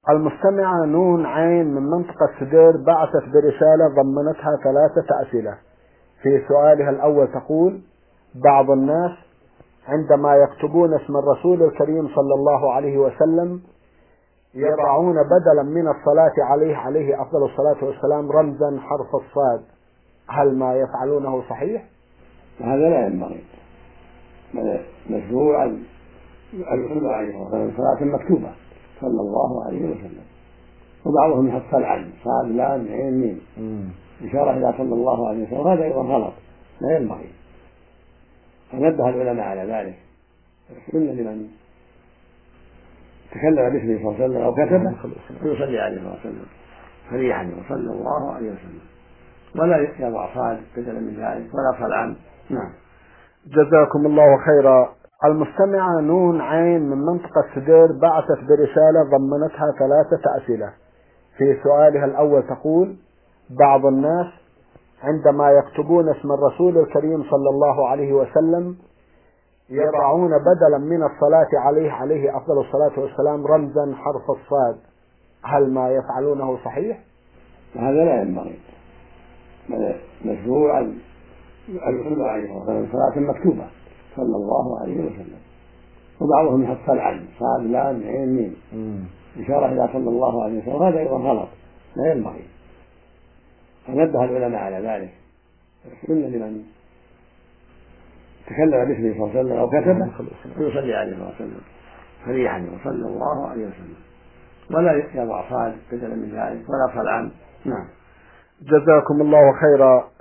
المستمعة نون عين من منطقة سدير بعثت برسالة ضمنتها 3 أسئلة. في سؤالها الأول تقول: بعض الناس عندما يكتبون اسم الرسول الكريم صلى الله عليه وسلم يضعون بدلا من الصلاة عليه أفضل الصلاة والسلام رمزا حرف الصاد، هل ما يفعلونه صحيح؟ هذا لا ينبغي، بل مشروع أن يصلى عليه وسلم صلاة مكتوبة صلى الله عليه وسلم، وبعضهم يحط صلعا صاد لام عين ميم إشارة إلى صلى الله عليه وسلم، وهذا أيضا غلط لا ينبغي. فنبه العلماء على ذلك. السنة لمن تكلم باسمه صلى الله عليه وسلم أو كتبه فيصلي عليه صلى الله عليه وسلم صريحا وصلى الله عليه وسلم، ولا يضع صاد بدلا من ذلك ولا صلعا. نعم. جزاكم الله خيرا. المستمعة نون عين من منطقة سدير بعثت برسالة ضمنتها 3 أسئلة. في سؤالها الأول تقول: بعض الناس عندما يكتبون اسم الرسول الكريم صلى الله عليه وسلم يضعون بدلا من الصلاة عليه أفضل الصلاة والسلام رمزا حرف الصاد، هل ما يفعلونه صحيح؟ هذا لا ينبغي، بل مشروع أن يصلى عليه وسلم صلاة مكتوبة صلى الله عليه وسلم، وبعضهم يحط صلعا صاد لام عين ميم إشارة إلى صلى الله عليه وسلم، وهذا أيضا غلط لا ينبغي. فنبه العلماء على ذلك. السنة لمن تكلم باسمه صلى الله عليه وسلم أو كتبه فيصلي عليه صلى الله عليه وسلم صريحا وصلى الله عليه وسلم، ولا يضع صاد بدلا من ذلك ولا صلعا. نعم. جزاكم الله خيرا.